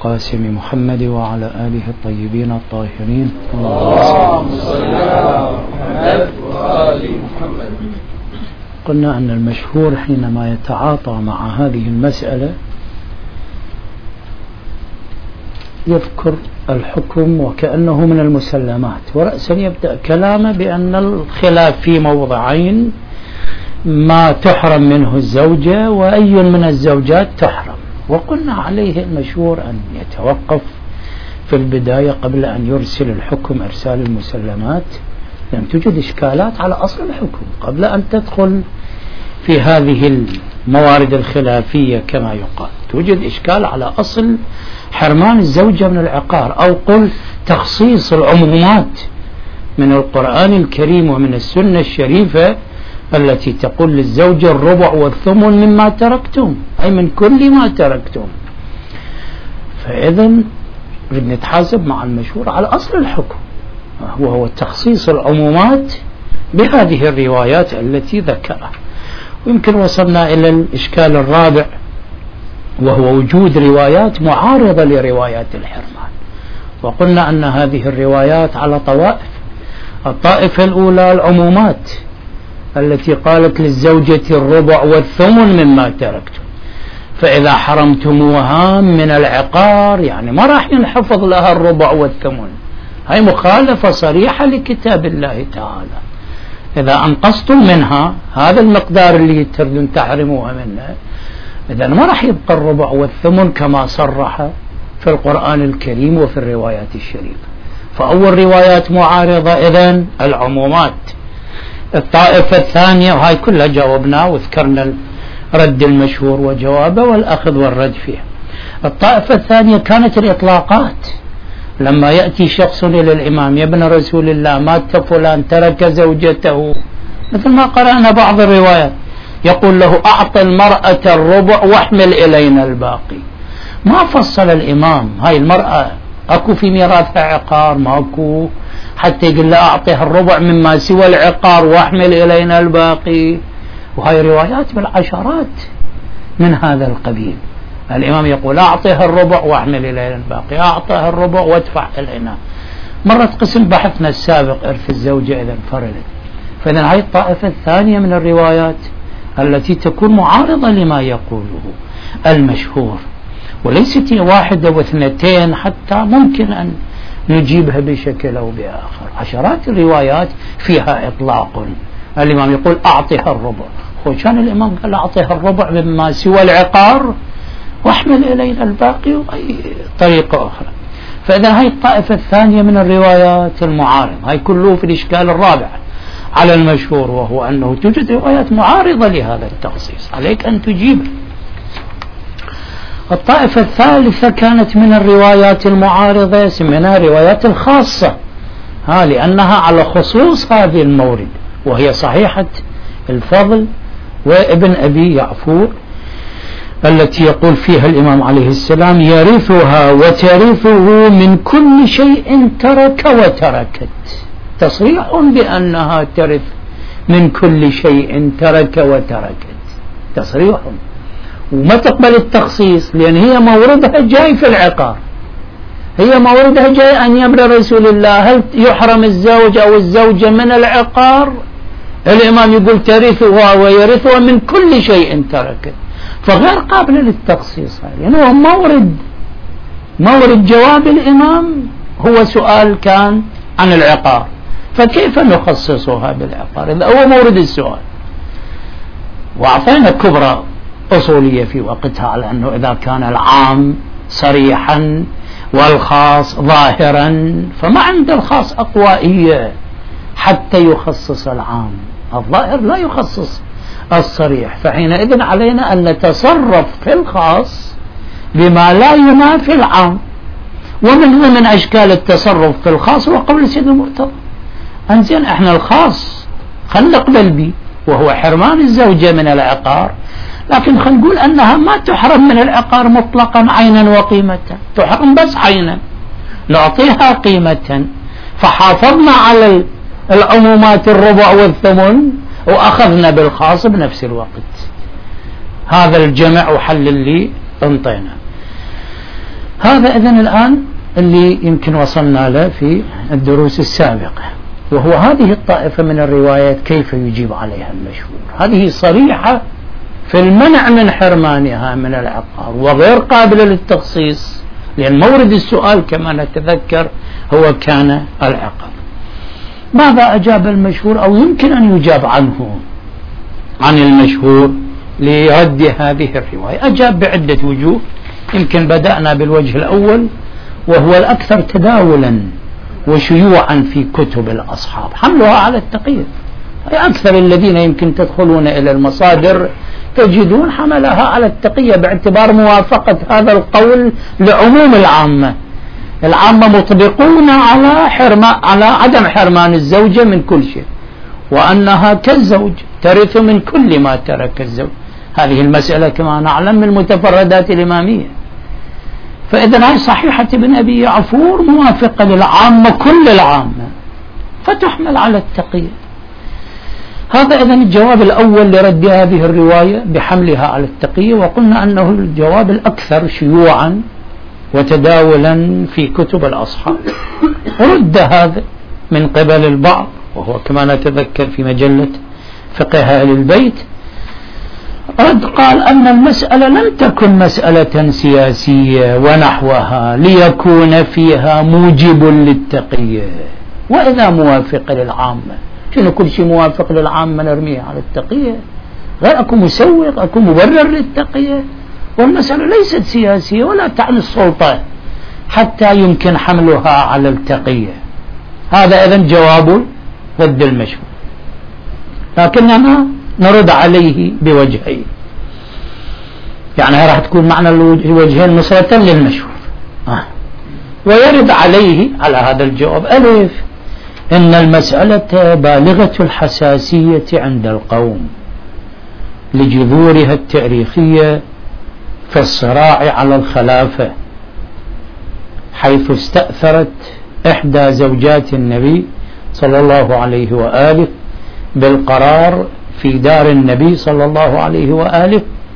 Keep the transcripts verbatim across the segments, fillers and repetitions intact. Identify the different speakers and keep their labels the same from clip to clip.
Speaker 1: القاسم محمد وعلى آله الطيبين الطاهرين.
Speaker 2: اللهم صل على محمد وآل محمد.
Speaker 1: قلنا أن المشهور حينما يتعاطى مع هذه المسألة يذكر الحكم وكأنه من المسلمات، ورأسا يبدأ كلامه بأن الخلاف في موضعين: ما تحرم منه الزوجة وأي من الزوجات تحرم. وقلنا عليه المشهور أن يتوقف في البداية قبل أن يرسل الحكم إرسال المسلمات، لأن توجد إشكالات على أصل الحكم قبل أن تدخل في هذه الموارد الخلافية. كما يقال توجد إشكال على أصل حرمان الزوجة من العقار، أو قل تخصيص العمومات من القرآن الكريم ومن السنة الشريفة التي تقول للزوجة الربع والثمن مما تركتم، أي من كل ما تركتم. فإذا نتحاسب مع المشهور على أصل الحكم، وهو تخصيص العمومات بهذه الروايات التي ذكرها. ويمكن وصلنا إلى الإشكال الرابع، وهو وجود روايات معارضة لروايات الحرمان. وقلنا أن هذه الروايات على طوائف. الطائفة الأولى العمومات التي قالت للزوجة الربع والثمن مما تركتم، فإذا حرمتموها من العقار يعني ما راح ينحفظ لها الربع والثمن. هاي مخالفة صريحة لكتاب الله تعالى. إذا أنقصتم منها هذا المقدار اللي تردون تحرموها منه، إذا ما راح يبقى الربع والثمن كما صرح في القرآن الكريم وفي الروايات الشريفة. فأول روايات معارضة إذن العمومات. الطائفة الثانية، وهاي كلها جاوبنا وذكرنا الرد المشهور وجوابه والأخذ والرد فيه. الطائفة الثانية كانت الإطلاقات، لما يأتي شخص إلى الإمام: يا ابن رسول الله مات فلان ترك زوجته، مثل ما قرأنا بعض الروايات، يقول له: أعط المرأة الربع واحمل إلينا الباقي. ما فصل الإمام هاي المرأة أكو في ميراثها عقار؟ ماكو، حتى يقول له أعطيها الربع مما سوى العقار واحمل إلينا الباقي. وهاي روايات بالعشرات من هذا القبيل. الإمام يقول: أعطيها الربع واحمل إلينا الباقي، أعطيها الربع وادفع إلينا. مرت قسم بحثنا السابق إرث الزوجة إذا انفردت. فإذا هاي الطائفة الثانية من الروايات التي تكون معارضة لما يقوله المشهور، وليست واحدة واثنتين حتى ممكن أن نجيبها بشكل أو بآخر. عشرات الروايات فيها إطلاق. الإمام يقول: أعطيها الربع، وكان الإمام قال: أعطيها الربع مما سوى العقار واحمل إلينا الباقي، وأي طريقة أخرى. فإذا هاي الطائفة الثانية من الروايات المعارضة. هاي كله في الإشكال الرابع على المشهور، وهو أنه توجد روايات معارضة لهذا التخصيص، عليك أن تجيب. الطائفة الثالثة كانت من الروايات المعارضة، سميناها روايات الخاصة، ها لأنها على خصوص هذه المورد، وهي صحيحة الفضل وابن أبي يعفور التي يقول فيها الإمام عليه السلام: يرثها وترثه من كل شيء ترك وتركت. تصريح بأنها ترث من كل شيء ترك وتركت، تصريح. وما تقبل التخصيص، لأن هي موردها جاي في العقار، هي موردها جاي أن يمر رسول الله: هل يحرم الزوج أو الزوجة من العقار؟ الإمام يقول: ترثها ويرثها من كل شيء تركت، فغير قابل للتخصيص، لأنه يعني مورد مورد جواب الإمام هو سؤال كان عن العقار، فكيف نخصصها بالعقار إذا هو مورد السؤال؟ وأعطينا كبرى أصولية في وقتها على أنه إذا كان العام صريحا والخاص ظاهرا، فما عند الخاص أقوائية حتى يخصص العام، الظاهر لا يخصص الصريح. فحينئذ علينا أن نتصرف في الخاص بما لا ينافي العام. ومن ضمن أشكال التصرف في الخاص وقول سيد المرتضى: أنزين إحنا الخاص خلنا نقبل به، وهو حرمان الزوجة من العقار، لكن خلينا نقول أنها ما تحرم من العقار مطلقا عينا وقيمة، تحرم بس عينا، نعطيها قيمة. فحافظنا على العمومات الربع والثمن، وأخذنا بالخاص بنفس الوقت. هذا الجمع وحل اللي انطينا. هذا إذن الآن اللي يمكن وصلنا له في الدروس السابقة، وهو هذه الطائفة من الروايات كيف يجيب عليها المشهور. هذه صريحة في المنع من حرمانها من العقار وغير قابلة للتخصيص، لأن مورد السؤال كما نتذكر هو كان العقار. ماذا أجاب المشهور أو يمكن أن يجاب عنه عن المشهور لرد هذه الرواية؟ أجاب بعدة وجوه. يمكن بدأنا بالوجه الأول وهو الأكثر تداولا وشيوعا في كتب الأصحاب، حملها على التقية. أكثر الذين يمكن تدخلون إلى المصادر تجدون حملها على التقية باعتبار موافقة هذا القول لعموم العامة. العامة مطبقون على حرمان، على عدم حرمان الزوجة من كل شيء، وأنها كالزوج ترث من كل ما ترك الزوج. هذه المسألة كما نعلم من المتفردات الإمامية. فإذا هاي صحيحة ابن أبي يعفور موافقة للعامة كل العامة، فتحمل على التقية. هذا إذن الجواب الأول لرد هذه الرواية بحملها على التقية، وقلنا أنه الجواب الأكثر شيوعا وتداولا في كتب الأصحاب. رد هذا من قبل البعض، وهو كما نتذكر في مجلة فقه أهل البيت، رد قال أن المسألة لم تكن مسألة سياسية ونحوها ليكون فيها موجب للتقية، وإذا موافق للعامة. شنو كل شيء موافق للعامة نرميه على التقية؟ غير أكو مسوق، أكو مبرر للتقية. والمسألة ليست سياسية ولا تعني السلطة حتى يمكن حملها على التقية. هذا إذن جواب ضد المشهور، لكننا نرد عليه بوجهين، يعني راح تكون معنى الوجهين نصرة للمشهور. آه. ويرد عليه على هذا الجواب: ألف، إن المسألة بالغة الحساسية عند القوم لجذورها التاريخية في الصراع على الخلافة، حيث استأثرت إحدى زوجات النبي صلى الله عليه وآله بالقرار في دار النبي صلى الله عليه وآله،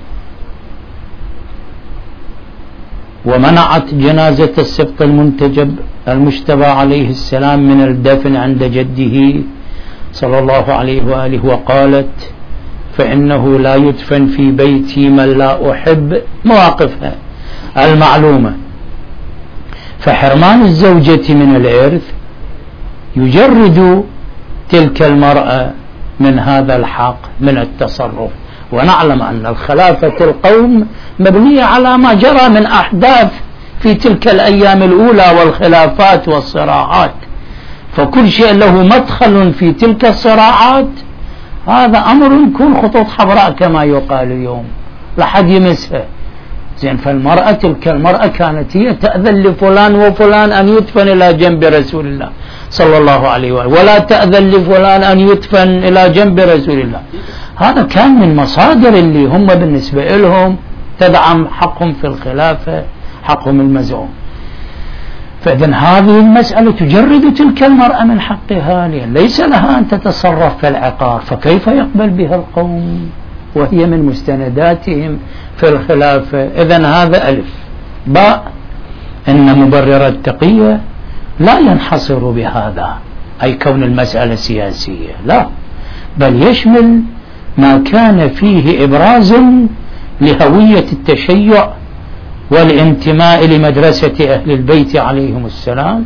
Speaker 1: ومنعت جنازة السبط المنتجب المجتبى عليه السلام من الدفن عند جده صلى الله عليه وآله، وقالت: فإنه لا يدفن في بيتي من لا أحب. مواقفها المعلومة. فحرمان الزوجة من الإرث يجرد تلك المرأة من هذا الحق من التصرف. ونعلم أن الخلافة القوم مبنية على ما جرى من أحداث في تلك الأيام الأولى والخلافات والصراعات، فكل شيء له مدخل في تلك الصراعات هذا أمر يكون خطوط حمراء كما يقال اليوم، لحد يمسها. زين، فالمرأة تلك المرأة كانت هي تأذن لفلان وفلان أن يدفن إلى جنب رسول الله صلى الله عليه وآله، ولا تأذن لفلان أن يدفن إلى جنب رسول الله. هذا كان من مصادر اللي هم بالنسبة لهم تدعم حقهم في الخلافة، حقهم المزعوم. فإذن هذه المسألة تجرد تلك المرأة من حقها، لأن ليس لها أن تتصرف في العقار، فكيف يقبل بها القوم وهي من مستنداتهم في الخلافة؟ إذن هذا ألف. باء، إن مبرر التقية لا ينحصر بهذا، أي كون المسألة سياسية، لا، بل يشمل ما كان فيه إبراز لهوية التشيع والانتماء لمدرسة أهل البيت عليهم السلام،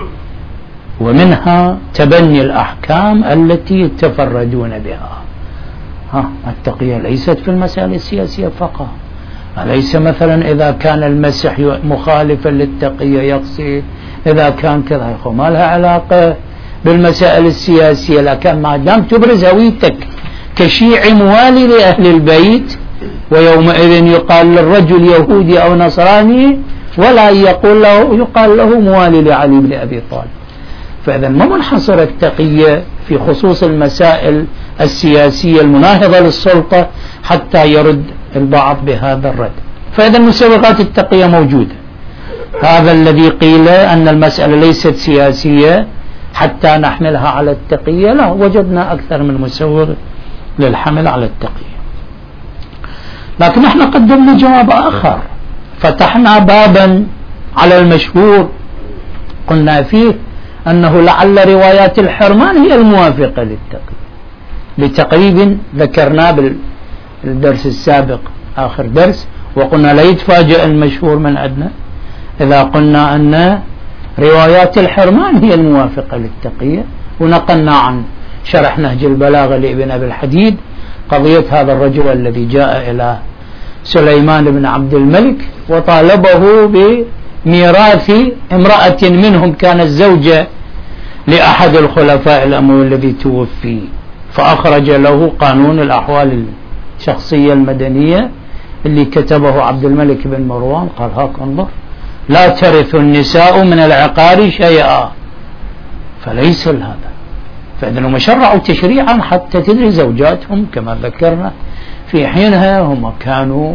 Speaker 1: ومنها تبني الأحكام التي يتفردون بها. ها، التقية ليست في المسائل السياسية فقط. أليس مثلا إذا كان المسح مخالفا للتقية يقصد، إذا كان كذا، ما لها علاقة بالمسائل السياسية، لكن ما دام تبرز هويتك كشيعي موالي لأهل البيت، ويومئذ يقال للرجل يهودي أو نصراني ولا يقول له يقال له موالي لعلي بن أبي طالب. فإذا ما منحصر التقية في خصوص المسائل السياسية المناهضة للسلطة حتى يرد البعض بهذا الرد. فإذا مسوغات التقية موجودة. هذا الذي قيل أن المسألة ليست سياسية حتى نحملها على التقية، لا، وجدنا أكثر من مسوغ للحمل على التقية. لكن احنا قدمنا جواب آخر، فتحنا بابا على المشهور قلنا فيه أنه لعل روايات الحرمان هي الموافقة للتقية بتقريب ذكرناه بالدرس السابق آخر درس، وقلنا لا يتفاجأ المشهور من عندنا إذا قلنا أن روايات الحرمان هي الموافقة للتقية. ونقلنا عن شرح نهج البلاغة لابن أبي الحديد قضية هذا الرجل الذي جاء إلى سليمان بن عبد الملك وطالبه بميراث امرأة منهم كانت زوجة لأحد الخلفاء الأموي الذي توفي، فأخرج له قانون الأحوال الشخصية المدنية اللي كتبه عبد الملك بن مروان، قال هاك انظر لا ترث النساء من العقار شيئا، فليس هذا. فإذنهم شرعوا تشريعا حتى تدري زوجاتهم كما ذكرنا في حينها هم كانوا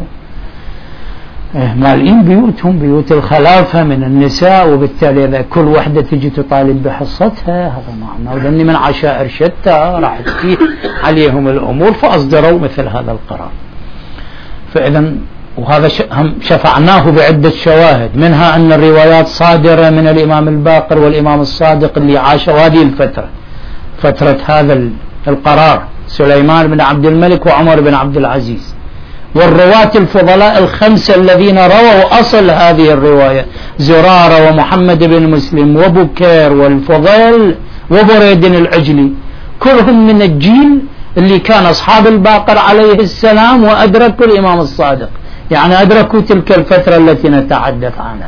Speaker 1: مالئين بيوتهم بيوت الخلافة من النساء، وبالتالي إذا كل واحدة تجي تطالب بحصتها هذا معناه لأن من عشائر شتى راح تجي عليهم الأمور فأصدروا مثل هذا القرار. فإذا وهذا هم شفعناه بعدة شواهد، منها أن الروايات صادرة من الإمام الباقر والإمام الصادق اللي عاشوا هذه الفترة فترة هذا القرار سليمان بن عبد الملك وعمر بن عبد العزيز، والرواة الفضلاء الخمسة الذين رووا أصل هذه الرواية زرارة ومحمد بن مسلم وبكير والفضيل وبريد العجلي كلهم من الجيل اللي كان أصحاب الباقر عليه السلام وأدركوا الإمام الصادق، يعني أدركوا تلك الفترة التي نتحدث عنها.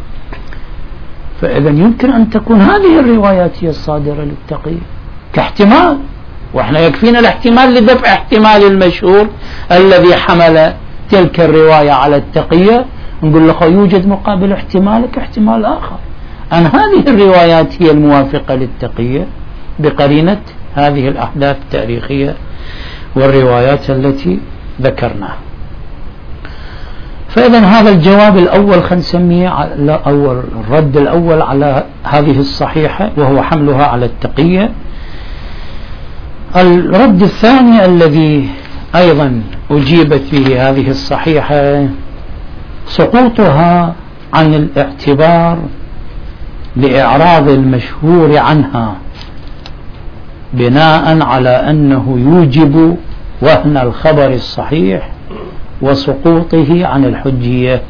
Speaker 1: فإذا يمكن أن تكون هذه الروايات هي الصادرة للتقية كاحتمال، وإحنا يكفينا الاحتمال لدفع احتمال المشهور الذي حمل تلك الرواية على التقية، نقول له يوجد مقابل احتمالك احتمال آخر أن هذه الروايات هي الموافقة للتقية بقرينة هذه الأحداث التاريخية والروايات التي ذكرناها. فإذا هذا الجواب الأول خلينا نسميه أول الرد الأول على هذه الصحيحة وهو حملها على التقية. الرد الثاني الذي أيضا أجيبت به هذه الصحيحة سقوطها عن الاعتبار لإعراض المشهور عنها بناء على أنه يوجب وهن الخبر الصحيح وسقوطه عن الحجية،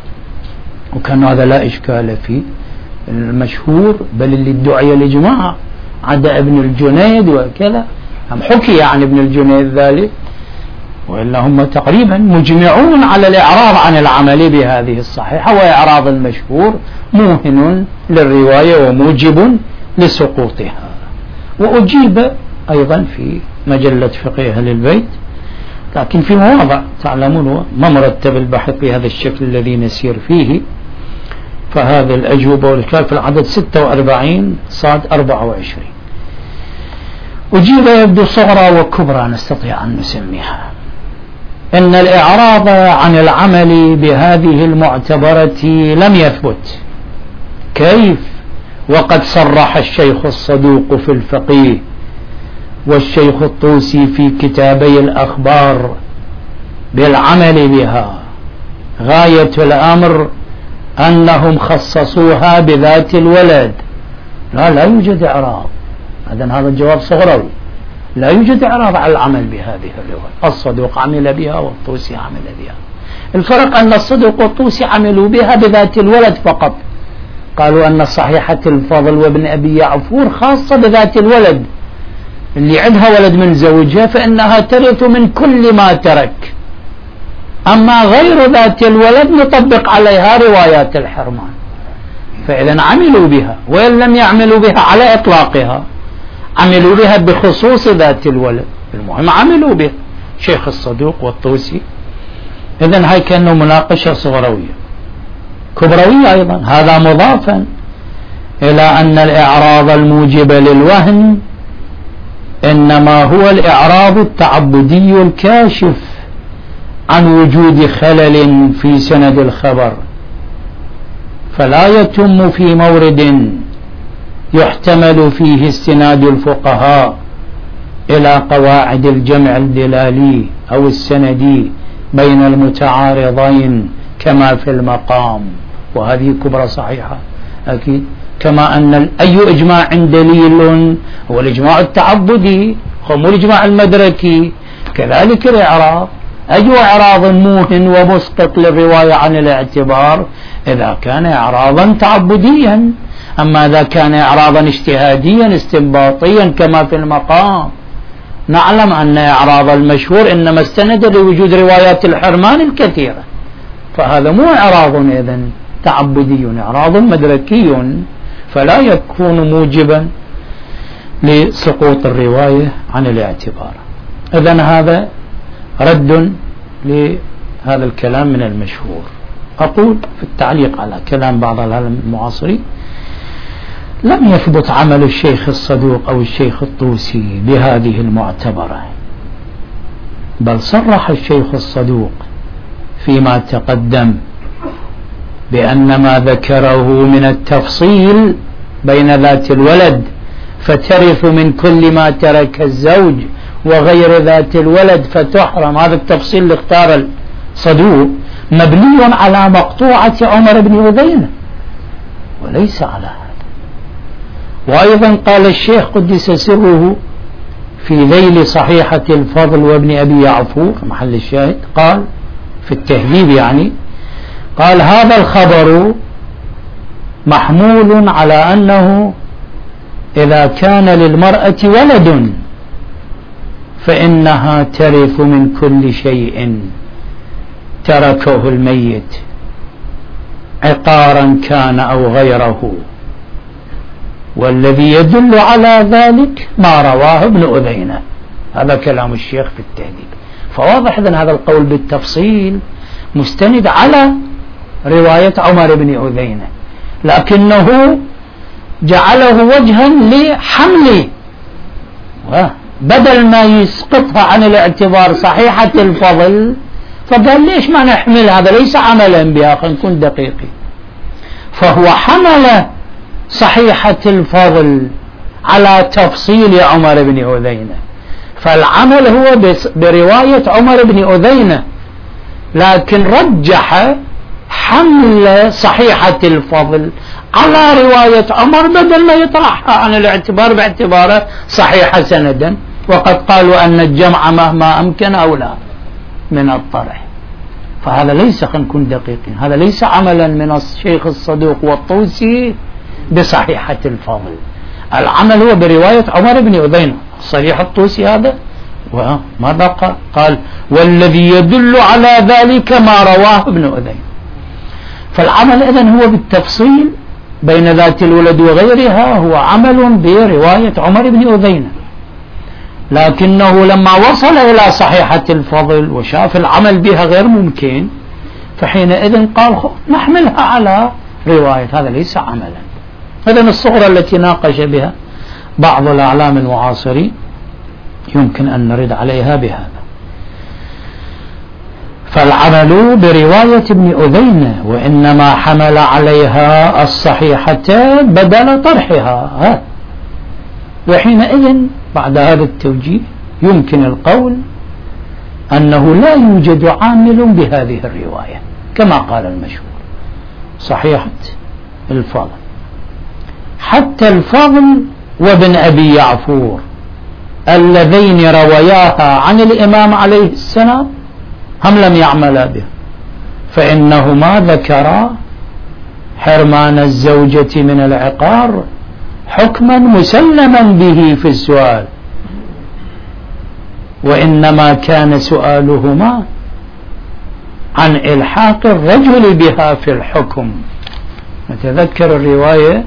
Speaker 1: وكان هذا لا إشكال فيه المشهور بل اللي ادعي الإجماع عدا ابن الجنيد وكذا هم حكي عن ابن الجنيد ذلك، وإلا هم تقريبا مجمعون على الإعراض عن العمل بهذه الصحيحة، وإعراض المشهور موهن للرواية وموجب لسقوطها. وأجيب أيضا في مجلة فقه أهل البيت لكن في مواضع تعلمون ما مرتب البحث بهذا الشكل الذي نسير فيه، فهذه الأجوبة والكلام في العدد ستة وأربعين صاد أربعة وعشرين أجيب يبدو صغرى وكبرى نستطيع أن نسميها. إن الإعراض عن العمل بهذه المعتبرة لم يثبت. كيف؟ وقد صرح الشيخ الصدوق في الفقيه والشيخ الطوسي في كتابي الأخبار بالعمل بها، غاية الأمر أنهم خصصوها بذات الولد. لا لا يوجد إعراض، هذا هذا الجواب صغروي، لا يوجد إعراض على العمل بهذه الرواية. الصدوق عمل بها والطوسي عمل بها، الفرق أن الصدوق والطوسي عملوا بها بذات الولد فقط، قالوا أن صحيحة الفضل وابن أبي يعفور خاصة بذات الولد، اللي عندها ولد من زوجها فإنها ترث من كل ما ترك، أما غير ذات الولد نطبق عليها روايات الحرمان. فإذا عملوا بها، وإن لم يعملوا بها على إطلاقها عملوا بها بخصوص ذات الولد، المهم عملوا بها شيخ الصدوق والطوسي. إذن هاي كأنه مناقشة صغروية. كبروية أيضا، هذا مضافا إلى أن الإعراض الموجب للوهن إنما هو الإعراض التعبدي الكاشف عن وجود خلل في سند الخبر، فلا يتم في مورد يحتمل فيه استناد الفقهاء إلى قواعد الجمع الدلالي أو السندي بين المتعارضين كما في المقام. وهذه كبرى صحيحة أكيد. كما أن أي إجماع دليل هو الإجماع التعبدي مو الإجماع المدركي. كذلك الإعراض، أي إعراض موهن ومسقط للرواية عن الاعتبار إذا كان إعراضا تعبديا. أما إذا كان إعراضا اجتهاديا استنباطيا كما في المقام، نعلم أن إعراض المشهور إنما استند لوجود روايات الحرمان الكثيرة، فهذا مو إعراض إذن تعبدي، إعراض مدركي، فلا يكون موجبا لسقوط الرواية عن الاعتبار. إذن هذا رد لهذا الكلام من المشهور. أقول في التعليق على كلام بعض العلماء المعاصرين: لم يثبت عمل الشيخ الصدوق أو الشيخ الطوسي بهذه المعتبرة، بل صرح الشيخ الصدوق فيما تقدم بأن ما ذكره من التفصيل بين ذات الولد فترث من كل ما ترك الزوج وغير ذات الولد فتحرم، هذا التفصيل اللي اختار الصدوق مبني على مقطوعة عمر بن أذينة وليس على هذا. وأيضا قال الشيخ قدس سره في ذيل صحيحة الفضل وابن أبي يعفور محل الشاهد، قال في التهذيب يعني، قال: هذا الخبر محمول على أنه إذا كان للمرأة ولد فإنها ترث من كل شيء تركه الميت عقارا كان أو غيره، والذي يدل على ذلك ما رواه ابن أذينة. هذا كلام الشيخ في التهذيب. فواضح إذن هذا القول بالتفصيل مستند على رواية عمر بن أذينة، لكنه جعله وجها لحمل، بدل ما يسقطها عن الاعتبار صحيحة الفضل فقال: ليش ما نحمل هذا؟ ليس عملا بها، خلينا نكون دقيقين. فهو حمل صحيحة الفضل على تفصيل عمر بن أذينة، فالعمل هو برواية عمر بن أذينة، لكن رجح حمل صحيحة الفضل على رواية عمر بدل ما يطرحها عن الاعتبار باعتباره صحيحة سندا، وقد قالوا أن الجمع مهما أمكن أولى من الطرح. فهذا ليس، خلينا نكون دقيقين، هذا ليس عملا من الشيخ الصدوق والطوسي بصحيحة الفضل، العمل هو برواية عمر بن أذينة. صحيح الطوسي هذا وماذا قال؟ قال: والذي يدل على ذلك ما رواه ابن أذينة. فالعمل إذن هو بالتفصيل بين ذات الولد وغيرها، هو عمل برواية عمر بن أذينة، لكنه لما وصل إلى صحيحة الفضل وشاف العمل بها غير ممكن فحينئذ قال: نحملها على رواية. هذا ليس عملا. إذن الصغرى التي ناقش بها بعض الأعلام المعاصرين يمكن أن نرد عليها بهذا. فالعمل برواية ابن أذينة، وإنما حمل عليها الصحيحة بدل طرحها. وحينئذ بعد هذا التوجيه يمكن القول أنه لا يوجد عامل بهذه الرواية كما قال المشهور صحيحة الفضل. حتى الفضل وابن أبي يعفور اللذين رواياها عن الإمام عليه السلام هم لم يعملا به، فإنهما ذكرا حرمان الزوجة من العقار حكما مسلما به في السؤال، وإنما كان سؤالهما عن إلحاق الرجل بها في الحكم. نتذكر الرواية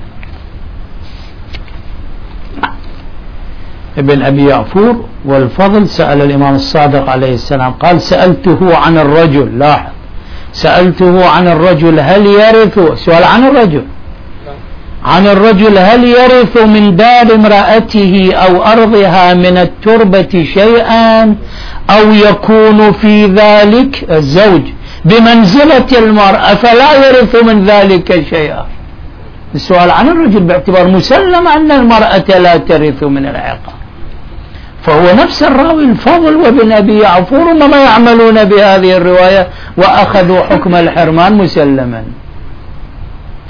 Speaker 1: ابن أبي يعفور والفضل سأل الإمام الصادق عليه السلام، قال: سألته عن الرجل، لاحظ، سألته عن الرجل هل يرث، سؤال عن الرجل، عن الرجل هل يرث من دار امرأته أو أرضها من التربة شيئا أو يكون في ذلك الزوج بمنزلة المرأة فلا يرث من ذلك شيئا. السؤال عن الرجل باعتبار مسلم أن المرأة لا ترث من العقار، فهو نفس الراوي الفضل وابن أبي يعفور وما يعملون بهذه الرواية وأخذوا حكم الحرمان مسلما.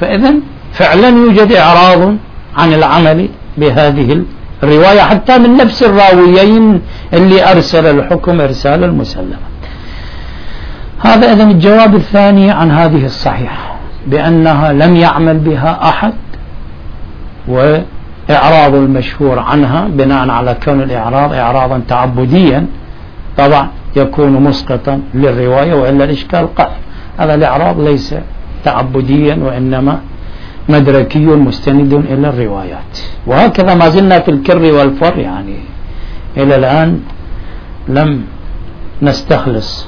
Speaker 1: فإذا فعلا يوجد إعراض عن العمل بهذه الرواية حتى من نفس الراويين اللي أرسل الحكم إرسال المسلمة. هذا إذن الجواب الثاني عن هذه الصحيحة بأنها لم يعمل بها أحد، وإعراض المشهور عنها بناء على كون الإعراض إعراضا تعبديا طبعا يكون مسقطا للرواية، وإلا الإشكال قائم. هذا الإعراض ليس تعبديا وإنما مدركي مستند إلى الروايات. وهكذا ما زلنا في الكر والفر، يعني إلى الآن لم نستخلص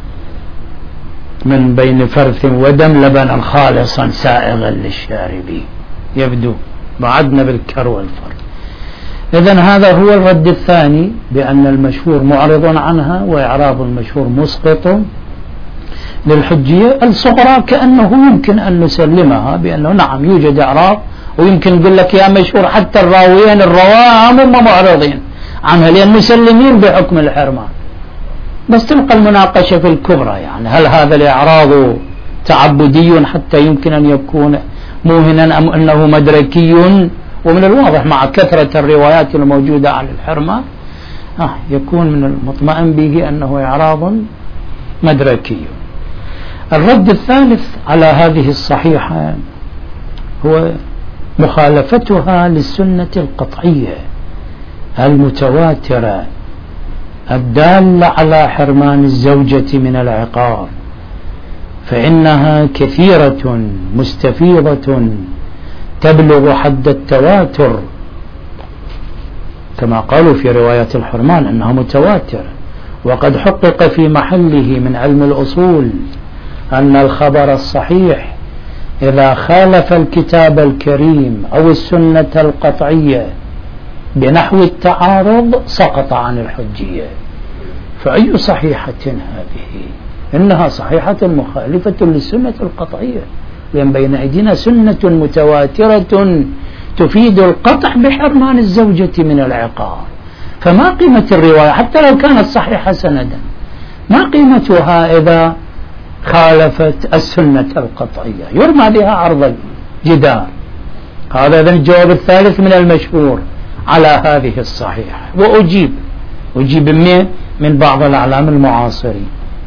Speaker 1: من بين فرث ودم لبنا خالصا سائغا للشاربين، يبدو بعدنا بالكر والفر. إذن هذا هو الرد الثاني، بأن المشهور معرض عنها وإعراض المشهور مسقط للحجية الصغرى. كأنه يمكن أن نسلمها بأنه نعم يوجد إعراض، ويمكن نقول لك يا مشهور حتى الراويين الرواة هم معرضين عنها لأن مسلمين بحكم الحرمان. بس تبقى المناقشة في الكبرى، يعني هل هذا الإعراض تعبدي حتى يمكن أن يكون موهنا أم أنه مدركي؟ ومن الواضح مع كثرة الروايات الموجودة عن الحرمان آه يكون من المطمئن به أنه إعراض مدركي. الرد الثالث على هذه الصحيحة هو مخالفتها للسنة القطعية المتواترة الدالة على حرمان الزوجة من العقار، فإنها كثيرة مستفيضة تبلغ حد التواتر، كما قالوا في رواية الحرمان أنها متواترة. وقد حقق في محله من علم الأصول أن الخبر الصحيح إذا خالف الكتاب الكريم أو السنة القطعية بنحو التعارض سقط عن الحجية. فأي صحيحة هذه؟ إنها صحيحة مخالفة للسنة القطعية، لأن بين أيدينا سنة متواترة تفيد القطع بحرمان الزوجة من العقار. فما قيمة الرواية حتى لو كانت صحيحة سندا؟ ما قيمتها إذا خالفت السنة القطعية؟ يرمى بها عرض الجدار. هذا إذن الجواب الثالث من المشهور على هذه الصحيحة. وأجيب أجيب من من بعض الأعلام المعاصرين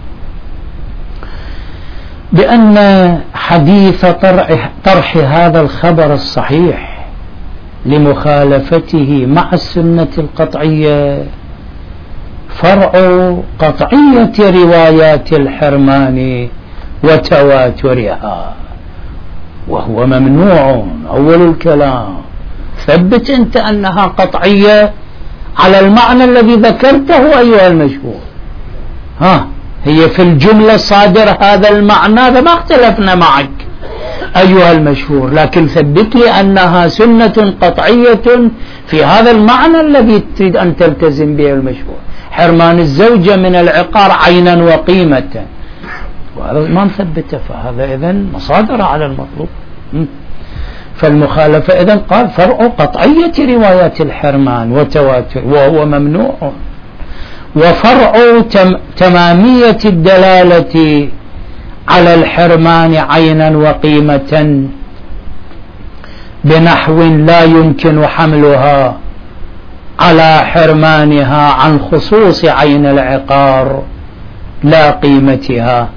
Speaker 1: بأن حديث طرح, طرح هذا الخبر الصحيح لمخالفته مع السنة القطعية فرع قطعية روايات الحرمان وتواترها، وهو ممنوع. أول الكلام ثبت أنت أنها قطعية على المعنى الذي ذكرته أيها المشهور. ها هي في الجملة صادر هذا المعنى، فما اختلفنا معك أيها المشهور، لكن ثبت لي أنها سنة قطعية في هذا المعنى الذي تريد أن تلتزم به المشهور، حرمان الزوجة من العقار عينا وقيمة. وهذا الإمام ثبته، فهذا إذن مصادرة على المطلوب. فالمخالفة إذن قال فرع قطعية روايات الحرمان وتواتر وهو ممنوع، وفرع تم تمامية الدلالة على الحرمان عينا وقيمة بنحو لا يمكن حملها على حرمانها عن خصوص عين العقار لا قيمتها.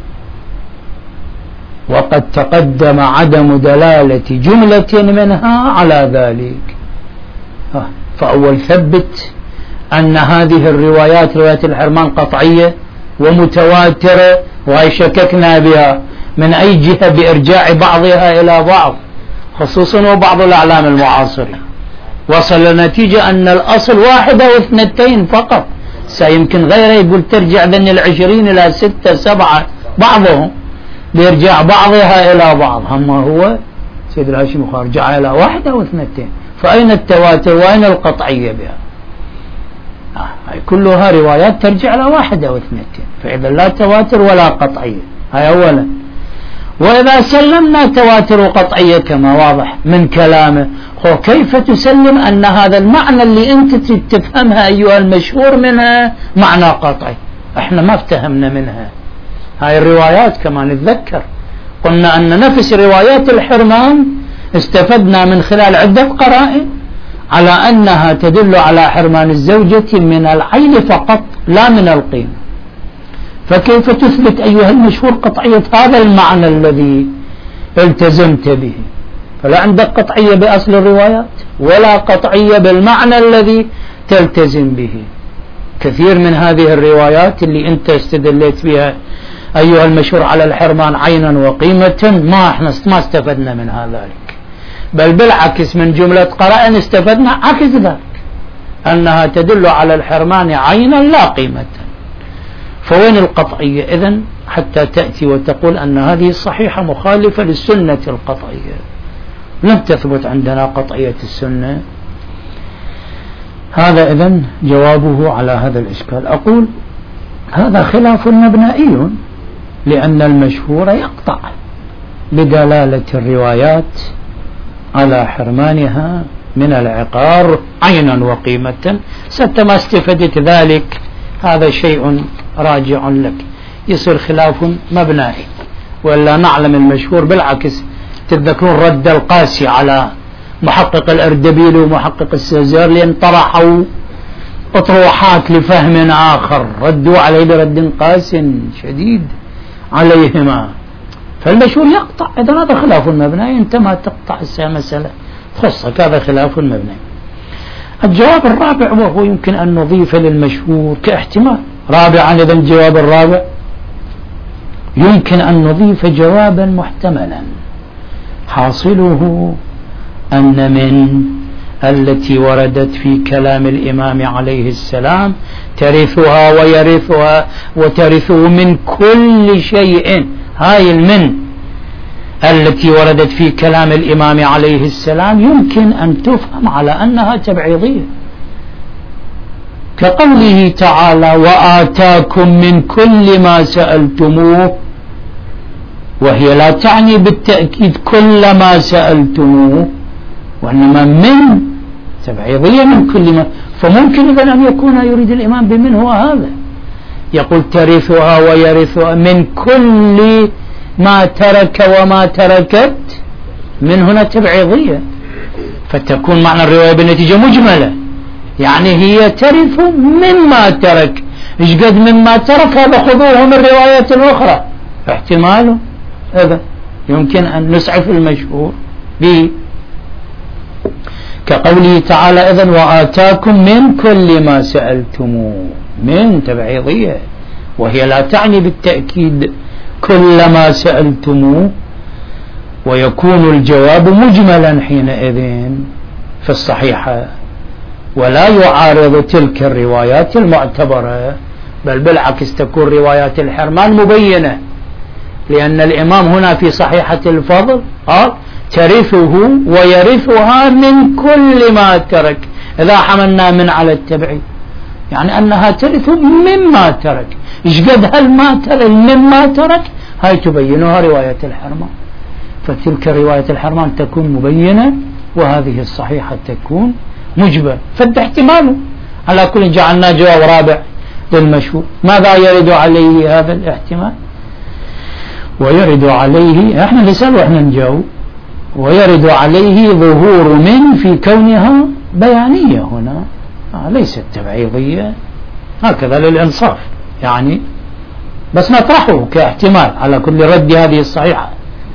Speaker 1: وقد تقدم عدم دلالة جملة منها على ذلك. فأول ثبت أن هذه الروايات روايات الحرمان قطعية ومتواترة، وهي شككنا بها من أي جهة بإرجاع بعضها إلى بعض، خصوصا وبعض الأعلام المعاصرين وصل لنتيجة أن الأصل واحدة واثنتين فقط. سيمكن غيره يقول ترجع ذن العشرين إلى ستة سبعة، بعضهم بإرجاع بعضها إلى بعض. أما هو سيد الهاشمي رجع إلى واحدة واثنتين، فأين التواتر وأين القطعية بها؟ هاي كلها روايات ترجع إلى واحدة واثنتين، فإذا لا تواتر ولا قطعية. هاي أولا. وإذا سلمنا تواتر وقطعية كما واضح من كلامه، كيف تسلم أن هذا المعنى اللي أنت تفهمها أيها المشهور منها معنى قطعي؟ احنا ما افتهمنا منها. هاي الروايات كما نتذكر قلنا أن نفس روايات الحرمان استفدنا من خلال عدة قرائن على أنها تدل على حرمان الزوجة من العين فقط لا من القيمة. فكيف تثبت أيها المشهور قطعية هذا المعنى الذي التزمت به؟ فلا عندك قطعية بأصل الروايات ولا قطعية بالمعنى الذي تلتزم به. كثير من هذه الروايات اللي أنت استدليت بها أيها المشهور على الحرمان عينا وقيمة ما احنا ما استفدنا منها ذلك، بل بالعكس من جملة قرائن استفدنا عكس ذلك، أنها تدل على الحرمان عينا لا قيمة. فوين القطعية إذن حتى تأتي وتقول أن هذه الصحيحة مخالفة للسنة القطعية؟ لم تثبت عندنا قطعية السنة. هذا إذن جوابه على هذا الإشكال. أقول هذا خلاف مبنائي، لأن المشهور يقطع بدلالة الروايات على حرمانها من العقار عينا وقيمة. ست ما استفدت ذلك هذا شيء راجع لك، يصير خلاف مبنائي. ولا نعلم المشهور بالعكس. تذكرون رد القاسي على محقق الأردبيل ومحقق السيزار لأن طرحوا أطروحات لفهم آخر، ردوا عليه برد قاس شديد عليهما. فالمشهور يقطع. إذا هذا خلاف مبنائي، أنت ما تقطع المسألة تخصك، هذا خلاف مبنائي. الجواب الرابع وهو يمكن أن نضيف للمشهور كاحتمال رابعا، إذا الجواب الرابع يمكن أن نضيف جوابا محتملا حاصله أن من التي وردت في كلام الإمام عليه السلام ترثها ويرثها وترثه من كل شيء، هاي المن التي وردت في كلام الإمام عليه السلام يمكن أن تفهم على أنها تبعيضية، كقوله تعالى وآتاكم من كل ما سألتموه، وهي لا تعني بالتأكيد كل ما سألتموه، وإنما من تبعيضية من كل ما. فممكن إذن أن يكون يريد الإمام بمن هو هذا، يقول ترثها ويرثها من كل ما ترك وما تركت، من هنا تبعيضية، فتكون معنى الرواية بالنتيجة مجملة، يعني هي ترث مما ترك. إيش قد مما ترك هذا خذوه من الروايات الأخرى، احتماله هذا يمكن أن نسعف المشهور به، كقوله تعالى إذن وآتاكم من كل ما سألتموه، من تبعيضية، وهي لا تعني بالتأكيد كل ما سألتموه، ويكون الجواب مجملا حينئذ في الصحيحة، ولا يعارض تلك الروايات المعتبرة، بل بالعكس تكون روايات الحرمان مبينة، لأن الإمام هنا في صحيحة الفضل قال ترثه ويرثها من كل ما ترك. إذا حملنا من على التبعيد يعني أنها ترث مما ترك. إيش قد هل ما ترك مما ترك، هاي تبينها رواية الحرمان، فتلك رواية الحرمان تكون مبينة وهذه الصحيحة تكون مجبر. فد احتماله على كل جعلنا جواب رابع للمشهور. ماذا يرد عليه هذا الاحتمال؟ ويرد عليه، احنا نسأل واحنا نجاوب، ويرد عليه ظهور من في كونها بيانية هنا، آه ليست تبعيضية، هكذا للإنصاف يعني، بس نطرحه كاحتمال على كل رد هذه الصحيحة.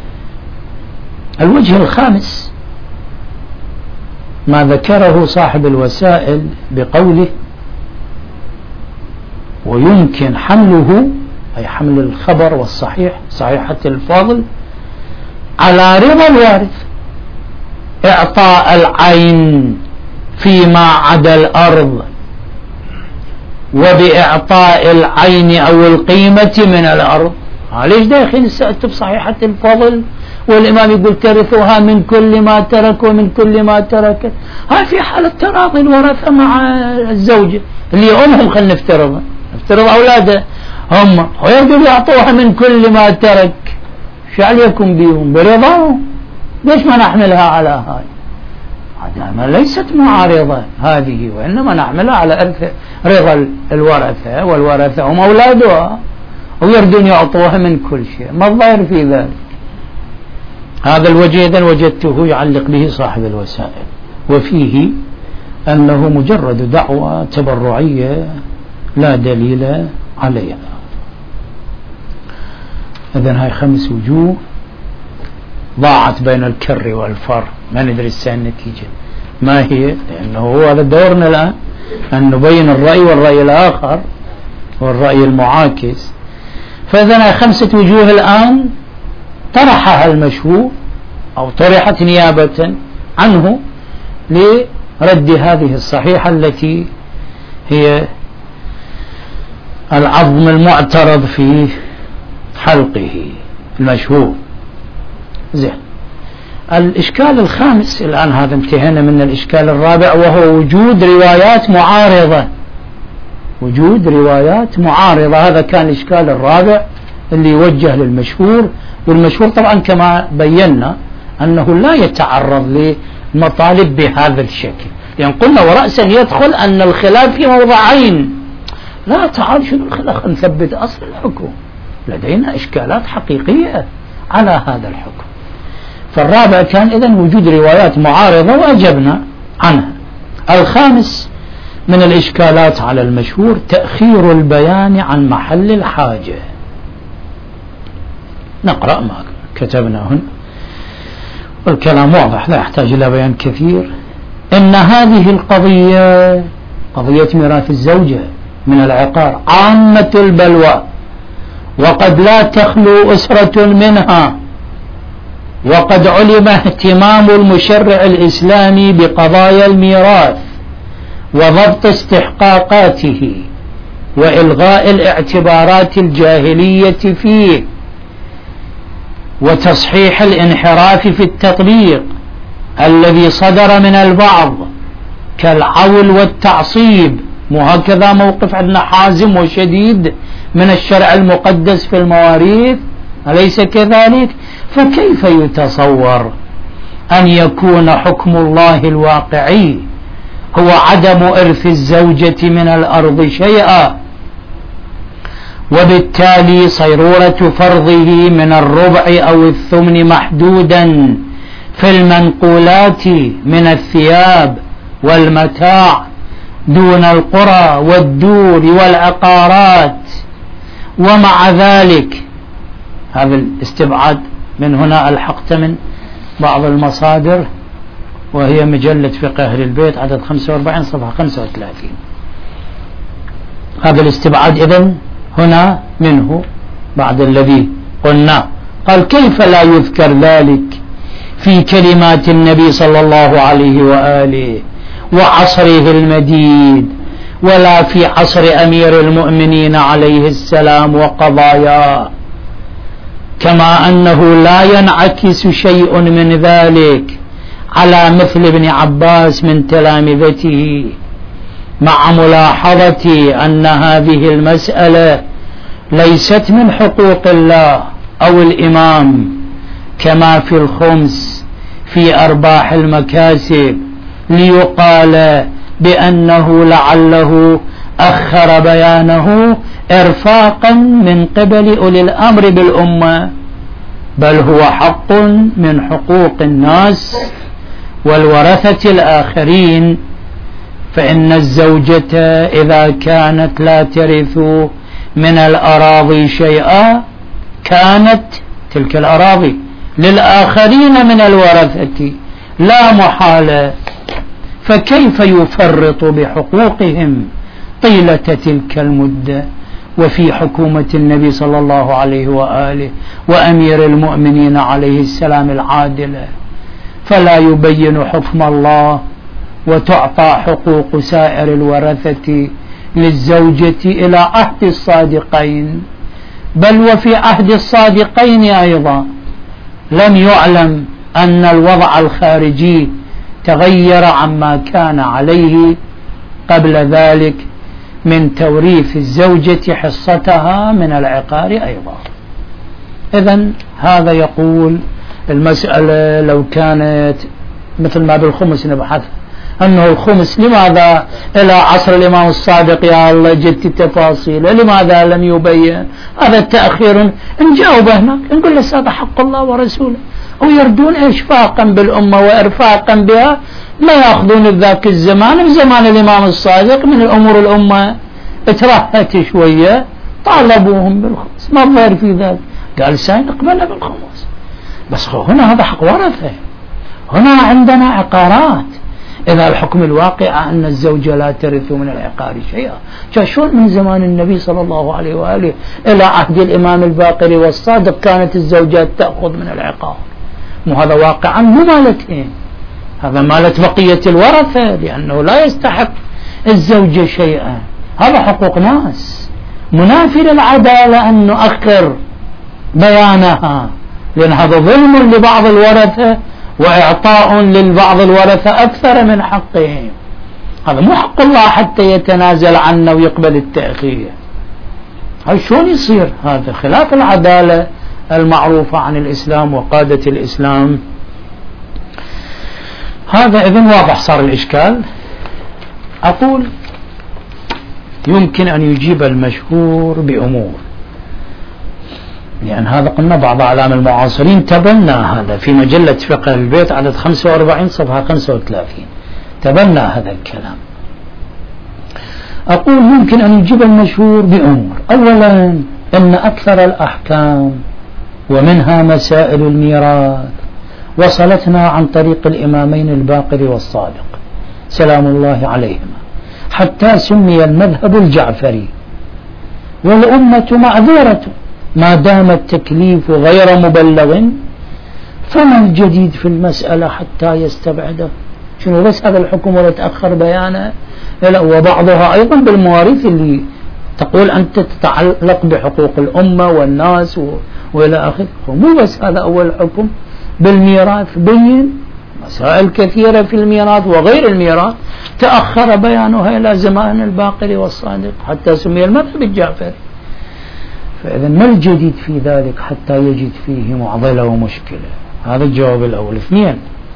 Speaker 1: الوجه الخامس ما ذكره صاحب الوسائل بقوله ويمكن حمله، أي حمل الخبر والصحيح صحيحة الفاضل على رضا الوارث، إعطاء العين فيما عدا الأرض، وبإعطاء العين أو القيمة من الأرض. ليش داخل سألت بصحيحة الفضل والإمام يقول ترثها من كل ما ترك ومن كل ما ترك؟ هاي في حالة تراضي الورثة مع الزوجة اللي أمهم، خلنا نفترض نفترض أولاده هم، ويقول يعطوها من كل ما ترك، شو عليكم بيهم برضاهم؟ ليش ما نحملها على هاي؟ هذا ليست معارضة هذه، وإنما نحملها على رضا الورثة، والورثة هم أولادها ويردون يعطوها من كل شيء. ما الظاهر في ذلك؟ هذا الوجه إذن وجدته يعلق به صاحب الوسائل، وفيه أنه مجرد دعوة تبرعية لا دليل عليها. إذن هاي خمس وجوه ضاعت بين الكر والفر، ما ندري السنة النتيجة ما هي، لأنه هو هذا دورنا الآن أن نبين الرأي والرأي الآخر والرأي المعاكس. فإذن خمسة وجوه الآن طرحها المشهور أو طرحت نيابة عنه لرد هذه الصحيحة التي هي العظم المعترض في حلقه المشهور. زين، الإشكال الخامس الآن، هذا انتهينا من الإشكال الرابع، وهو وجود روايات معارضة. وجود روايات معارضة، هذا كان الإشكال الرابع اللي يوجه للمشهور. والمشهور طبعا كما بينا أنه لا يتعرض لمطالب بهذا الشكل، لأن قلنا ورأسا يدخل أن الخلاف في موضعين. لا تعال شنو الخلاف، نثبت أصل الحكم، لدينا إشكالات حقيقية على هذا الحكم. فالرابع كان إذن وجود روايات معارضة وأجبنا عنها. الخامس من الإشكالات على المشهور تأخير البيان عن محل الحاجة. نقرأ ما كتبنا هنا والكلام واضح لا يحتاج إلى بيان كثير. إن هذه القضية، قضية ميراث الزوجة من العقار، عامة البلوى، وقد لا تخلو أسرة منها، وقد علم اهتمام المشرع الإسلامي بقضايا الميراث وضبط استحقاقاته وإلغاء الاعتبارات الجاهلية فيه وتصحيح الانحراف في التطبيق الذي صدر من البعض كالعول والتعصيب. مو هكذا موقف عندنا حازم وشديد من الشرع المقدس في المواريث، أليس كذلك؟ فكيف يتصور أن يكون حكم الله الواقعي هو عدم إرث الزوجة من الأرض شيئا، وبالتالي صيرورة فرضه من الربع أو الثمن محدودا في المنقولات من الثياب والمتاع دون القرى والدور والعقارات؟ ومع ذلك هذا الاستبعاد من هنا ألحقت من بعض المصادر، وهي مجلة فقه أهل البيت عدد خمسة وأربعين صفحة خمسة وثلاثين. هذا الاستبعاد إذن هنا منه بعد الذي قلنا. قال كيف لا يذكر ذلك في كلمات النبي صلى الله عليه وآله وعصره المديد، ولا في عصر أمير المؤمنين عليه السلام وقضاياه، كما أنه لا ينعكس شيء من ذلك على مثل ابن عباس من تلامذته، مع ملاحظة أن هذه المسألة ليست من حقوق الله أو الإمام كما في الخمس في أرباح المكاسب، ليقال بأنه لعله أخر بيانه إرفاقا من قبل أولي الأمر بالأمة، بل هو حق من حقوق الناس والورثة الآخرين. فإن الزوجة إذا كانت لا ترث من الأراضي شيئا كانت تلك الأراضي للآخرين من الورثة لا محالة، فكيف يفرط بحقوقهم طيلة تلك المدة وفي حكومة النبي صلى الله عليه وآله وأمير المؤمنين عليه السلام العادلة، فلا يبين حكم الله وتعطى حقوق سائر الورثة للزوجة إلى عهد الصادقين، بل وفي عهد الصادقين أيضا لم يعلم أن الوضع الخارجي تغير عما كان عليه قبل ذلك من توريث الزوجة حصتها من العقار أيضا. إذن هذا يقول المسألة لو كانت مثل ما بالخمس نبحث أنه الخمس لماذا إلى عصر الإمام الصادق يا الله جدت التفاصيل، لماذا لم يبين هذا التأخير؟ نجاوب هناك نقول له هذا حق الله ورسوله، ويردون إشفاقا بالأمة وإرفاقا بها ما يأخذون ذاك الزمان في زمان الإمام الصادق من الأمور الأمة اترهت شوية طالبوهم بالخمس ما ظهر في ذلك قال سين اقبلنا بالخمس بس هنا هذا حق ورثة هنا عندنا عقارات إذا الحكم الواقع أن الزوجة لا ترث من العقار شيئا شلون من زمان النبي صلى الله عليه وآله إلى عهد الإمام الباقر والصادق كانت الزوجات تأخذ من العقار مو هذا واقعا مو مالتين هذا مالت بقية الورثة لأنه لا يستحق الزوجة شيئا هذا حقوق ناس منافي للعدالة أن نؤخر بيانها لأن هذا ظلم لبعض الورثة وإعطاء للبعض الورثة أكثر من حقهم هذا مو حق الله حتى يتنازل عنه ويقبل التأخير هاي شلون يصير هذا خلاف العدالة المعروفة عن الإسلام وقادة الإسلام هذا إذن واضح صار الإشكال أقول يمكن أن يجيب المشهور بأمور لأن هذا قلنا بعض أعلام المعاصرين تبنى هذا في مجلة فقه البيت عدد خمسة وأربعين صفحة خمسة وثلاثين تبنى هذا الكلام أقول ممكن أن يجيب المشهور بأمور أولا أن أكثر الأحكام ومنها مسائل الميراث وصلتنا عن طريق الإمامين الباقر والصادق سلام الله عليهما حتى سمي المذهب الجعفري والأمة معذورة ما دام التكليف غير مبلغ فما الجديد في المسألة حتى يستبعده شنو بس هذا الحكم ولا تأخر بيانه لا وبعضها أيضا بالمواريث اللي تقول أنت تتعلق بحقوق الأمة والناس وإلى آخره مو بس هذا أول حكم بالميراث بين مسائل كثيرة في الميراث وغير الميراث تأخر بيانها إلى زمان الباقر والصادق حتى سمي المذهب الجعفري فإذا ما الجديد في ذلك حتى يجد فيه معضلة ومشكلة هذا الجواب الأول اثنين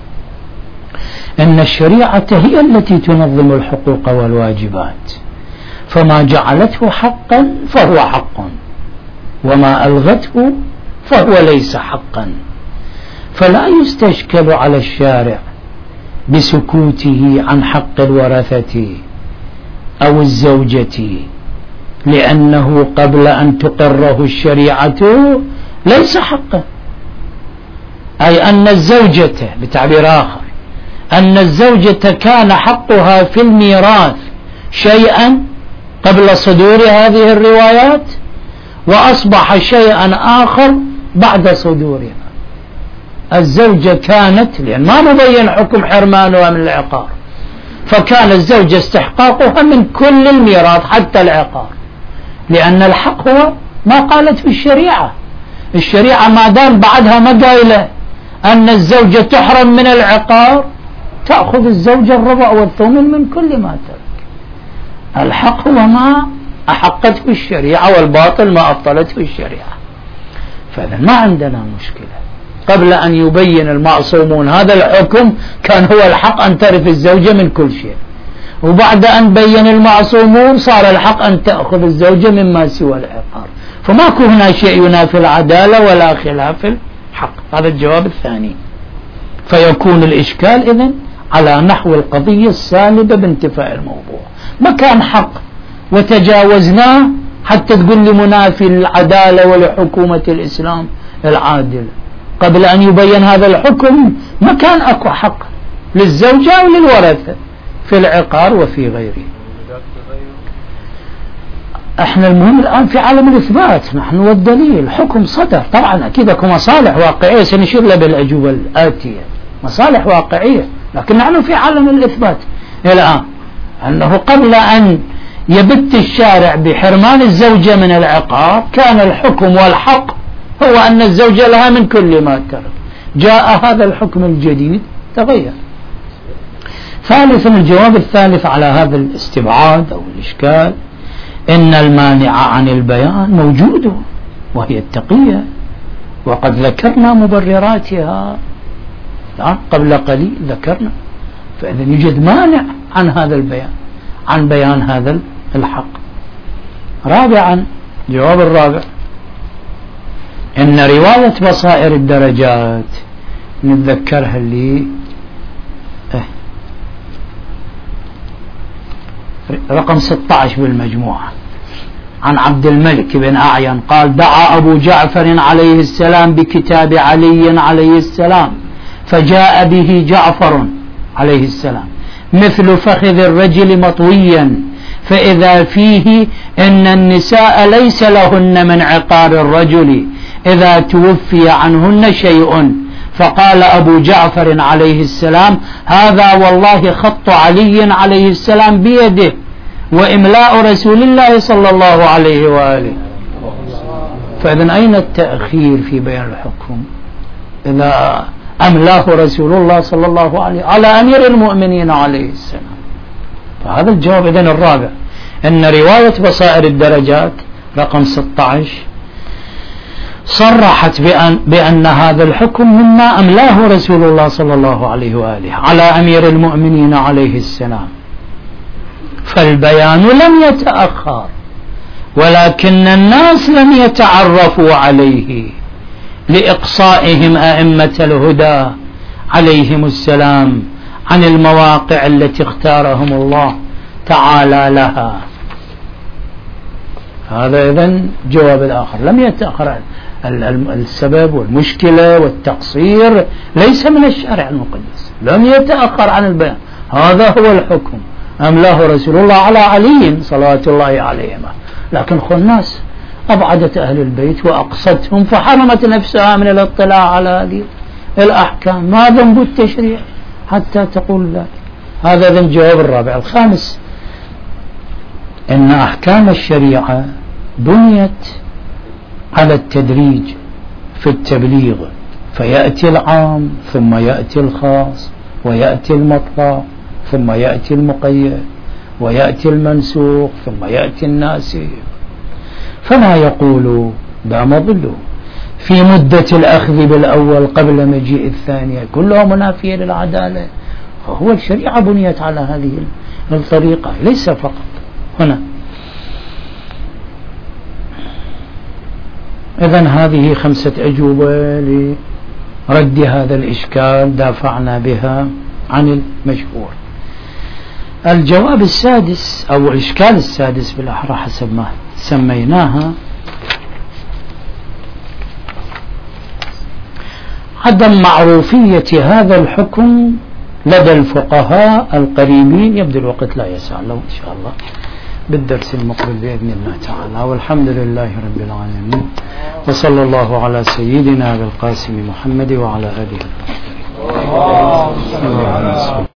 Speaker 1: أن الشريعة هي التي تنظم الحقوق والواجبات فما جعلته حقا فهو حق وما ألغته فهو ليس حقا فلا يستشكل على الشارع بسكوته عن حق الورثة أو الزوجة لأنه قبل أن تقره الشريعة ليس حقا أي أن الزوجة بتعبير آخر أن الزوجة كان حقها في الميراث شيئا قبل صدور هذه الروايات وأصبح شيئا آخر بعد صدورها الزوجة كانت لأن ما مبين حكم حرمانها من العقار فكان الزوجة استحقاقها من كل الميراث حتى العقار لأن الحق هو ما قالت في الشريعة الشريعة ما دام بعدها ما قايلة أن الزوجة تحرم من العقار تأخذ الزوجة الربع والثمن من كل ما ترك الحق هو ما أحقت في الشريعة والباطل ما أبطلت في الشريعة فإذا ما عندنا مشكلة قبل أن يبين المعصومون هذا الحكم كان هو الحق أن ترث الزوجة من كل شيء وبعد أن بين المعصومون صار الحق أن تأخذ الزوجة مما سوى العقار فماكو هنا شيء ينافي العدالة ولا خلاف الحق هذا الجواب الثاني فيكون الإشكال إذن على نحو القضية السالبة بانتفاء الموضوع ما كان حق وتجاوزناه حتى تقول لي منافي العدالة ولحكومة الإسلام العادل قبل أن يبين هذا الحكم ما كان أكو حق للزوجة وللورثة في العقار وفي غيره احنا المهم الآن في عالم الإثبات نحن والدليل حكم صدر طبعا أكيد أكو مصالح واقعية سنشير له بالأجوبة الآتية مصالح واقعية لكن نحن في عالم الإثبات الآن أنه قبل أن يبت الشارع بحرمان الزوجة من العقار كان الحكم والحق هو أن الزوجة لها من كل ما ترك جاء هذا الحكم الجديد تغير ثالثا الجواب الثالث على هذا الاستبعاد أو الإشكال إن المانع عن البيان موجود وهي التقية وقد ذكرنا مبرراتها قبل قليل ذكرنا فإذا يوجد مانع عن هذا البيان عن بيان هذا الحق رابعا جواب الرابع إن رواية بصائر الدرجات نتذكرها اللي اه رقم ستة عشر بالمجموعة، عن عبد الملك بن أعين قال: دعا أبو جعفر عليه السلام بكتاب علي عليه السلام، فجاء به جعفر عليه السلام مثل فخذ الرجل مطويا، فإذا فيه إن النساء ليس لهن من عقار الرجل إذا توفي عنهن شيء. فقال أبو جعفر عليه السلام: هذا والله خط علي عليه السلام بيده وإملاء رسول الله صلى الله عليه وآله. فإذن أين التأخير في بيان الحكم إذا أملاه رسول الله صلى الله عليه على أمير المؤمنين عليه السلام؟ فهذا الجواب إذن الرابع، أن رواية بصائر الدرجات رقم ستة عشر صرحت بأن, بأن هذا الحكم مما أملاه رسول الله صلى الله عليه وآله على أمير المؤمنين عليه السلام، فالبيان لم يتأخر، ولكن الناس لم يتعرفوا عليه لإقصائهم أئمة الهدى عليهم السلام عن المواقع التي اختارهم الله تعالى لها. هذا إذن جواب الآخر، لم يتأخر. السبب والمشكلة والتقصير ليس من الشرع المقدس، لم يتأخر عن البيان، هذا هو الحكم أملاه رسول الله على علي صلوات الله عليهما. لكن خو الناس أبعدت أهل البيت وأقصتهم فحرمت نفسها من الاطلاع على هذه الأحكام. ما ذنب التشريع حتى تقول ذلك؟ هذا ذنب الجواب الرابع. الخامس، إن أحكام الشريعة بنيت على التدريج في التبليغ، فيأتي العام ثم يأتي الخاص ويأتي المطلق ثم يأتي المقيد ويأتي المنسوخ ثم يأتي الناسخ. فما يقول دام ظله في مدة الأخذ بالأول قبل مجيء الثانية كلها منافية للعدالة، فهو الشريعة بنيت على هذه الطريقة ليس فقط هنا. إذن هذه خمسة أجوبة لرد هذا الإشكال دافعنا بها عن المشهور. الجواب السادس أو الإشكال السادس بالأحرى حسب ما سميناها، عدم معروفية هذا الحكم لدى الفقهاء القريبين. يبدو الوقت لا يسع له إن شاء الله بالدرس المقبل بإذن الله تعالى. والحمد لله رب العالمين، وصلى الله على سيدنا بالقاسم محمد وعلى آله.